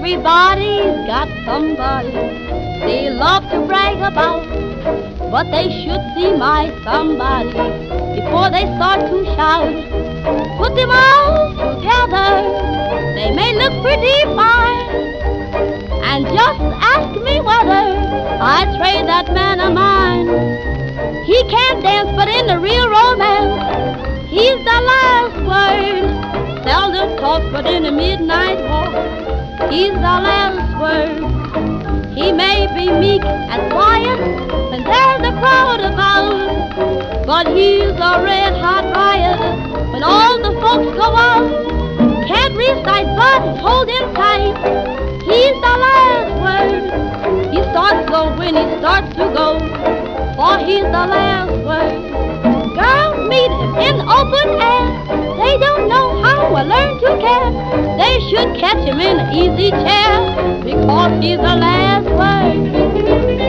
Everybody's got somebody they love to brag about, but they should see my somebody before they start to shout. Put them all together, they may look pretty fine, and just ask me whether I'd trade that man of mine. He can't dance, but in the real romance, he's the last word. Seldom talks, but in the midnight walk, he's the last word. He may be meek and quiet when there's a crowd about, but he's a red-hot riot when all the folks go out. Can't recite, but hold him tight, he's the last word. He starts slow when he starts to go, for he's the last word. Girls meet him in open air, they don't know how or learn to care. They should catch him in an easy chair, because he's the last word.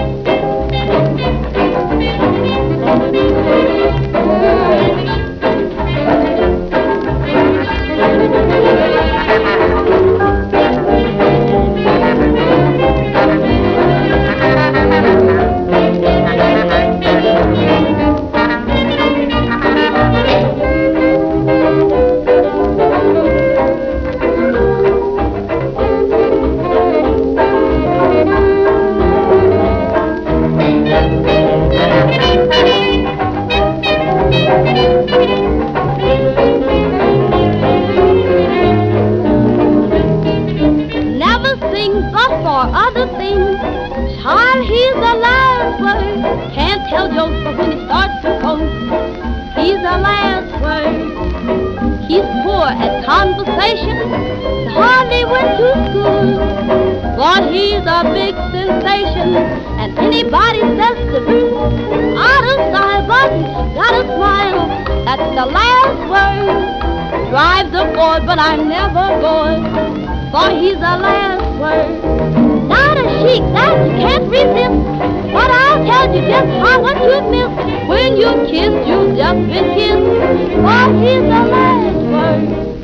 For other things, child, he's the last word. Can't tell jokes, but when he starts to coast, he's the last word. He's poor at conversation, hardly went to school, but he's a big sensation, and anybody says to do, out of sight, but got a smile, that's the last word. Drives a Ford, but I'm never bored, for he's the last word. Not a chic that you can't resist, but I'll tell you just how much you miss when you kiss, you've just been kissed, for he's the last word.